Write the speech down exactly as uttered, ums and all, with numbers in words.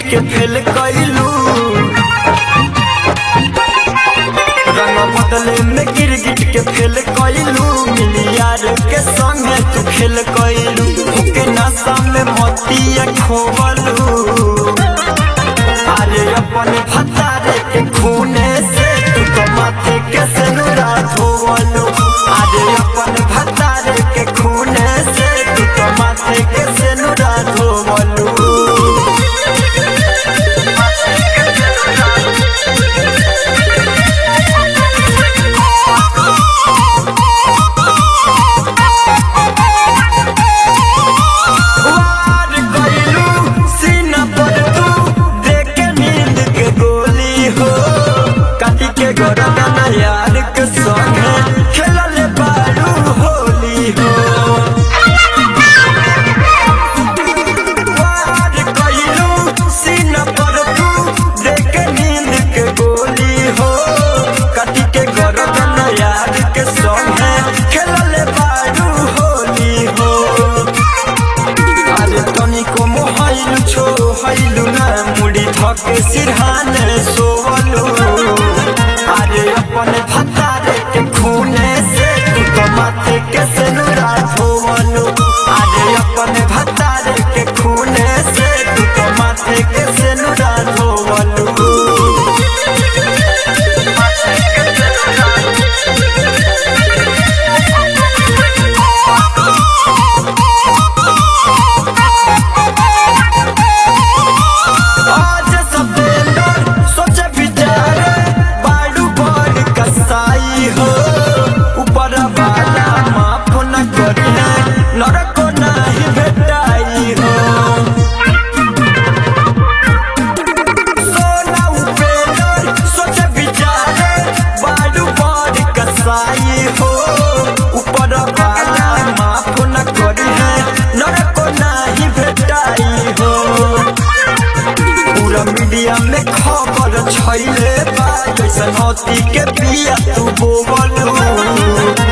के फेल कैलू रंग बदले में गिरगिट के फेल कैलू मिलियार के संग तू खेल कैलू के नशा में मोतिया खोवलू अरे अपन भतारे के खूने से तू तो माथे के सिनुरा धोवलू अरे अपन भतारे के खूने से तू तो माथे के सिनुरा धोवलू यार के संगे खेलले बारू होली हो वार कइलू सीना पर तू देख नींद के गोली हो काटी के गरदन यार के संगे खेलले बारू होली हो अरे तनी को मोहाइलू छो हाइलू ना मुड़ी धके सिरहाने सोवलू अरे अपन भतारे के खूने से तू तो माथे के सिनुरा धोवलू अरे अपन भतारे के खूने से तू तो माथे के सिनुरा धोवलू आज सतेंदर सोचे विचारे हो ऊपर वाला माफ न करिए नरक नहीं भेटाई हो सोना उपेंदर सोचे विचारे बाडू बड़ कसाई हो ऊपर वाला माफ न करिए नरक नहीं भेटाई हो पूरा मीडिया में खबर छैले बा जैसन होती के पिया तू बोवलू